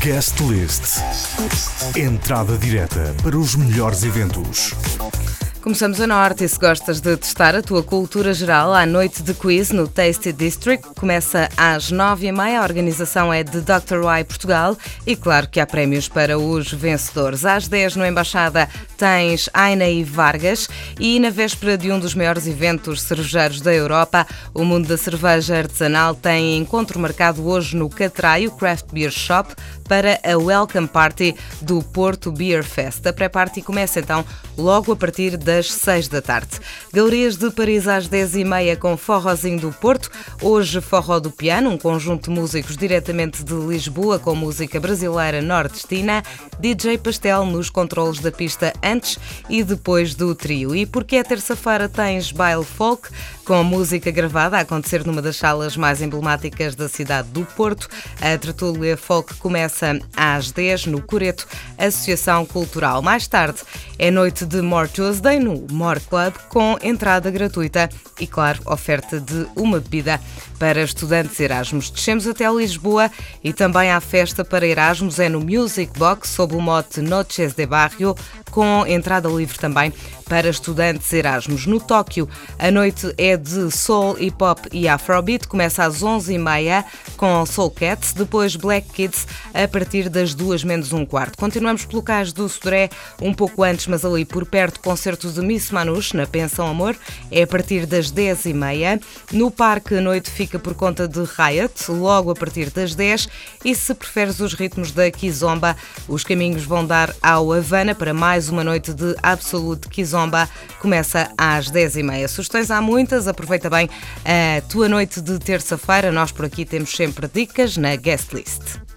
Guest List. Entrada direta para os melhores eventos. Começamos a norte e se gostas de testar a tua cultura geral, à noite de quiz no Tasty District começa às 9h30. A organização é de Dr. Y Portugal e claro que há prémios para os vencedores. Às 10 no Embaixada tens Aina e Vargas e na véspera de um dos maiores eventos cervejeiros da Europa, o mundo da cerveja artesanal tem encontro marcado hoje no Catraio Craft Beer Shop para a Welcome Party do Porto Beer Fest. A pré-party começa então logo a partir das 6 da tarde. Galerias de Paris às 10h30 com Forrozinho do Porto. Hoje Forró do Piano, um conjunto de músicos diretamente de Lisboa com música brasileira nordestina. DJ Pastel nos controlos da pista antes e depois do trio. E porque é terça-feira tens Baile Folk com música gravada a acontecer numa das salas mais emblemáticas da cidade do Porto. A tertúlia folk começa às 10 no Coreto, Associação Cultural. Mais tarde é noite de More Tuesday no More Club com entrada gratuita e, claro, oferta de uma bebida para estudantes Erasmus. Descemos até Lisboa e também há festa para Erasmus, é no Music Box sob o mote Noches de Barrio, com entrada livre também para estudantes Erasmus. No Tóquio, a noite é de Soul, Hip Hop e Afrobeat, começa às 11h30 com Soul Cats, depois Black Kids a partir das 2:45. Continuamos pelo Cais do Sodré, um pouco antes, mas ali por perto, concerto de Miss Manouche na Pensão Amor, é a partir das 10h30. No Parque, a noite fica por conta de Riot, logo a partir das 10, e se preferes os ritmos da Kizomba, os caminhos vão dar ao Havana para mais uma noite de Absolute Kizomba, começa às 10h30. Sugestões há muitas, aproveita bem a tua noite de terça-feira, nós por aqui temos sempre dicas na Guest List.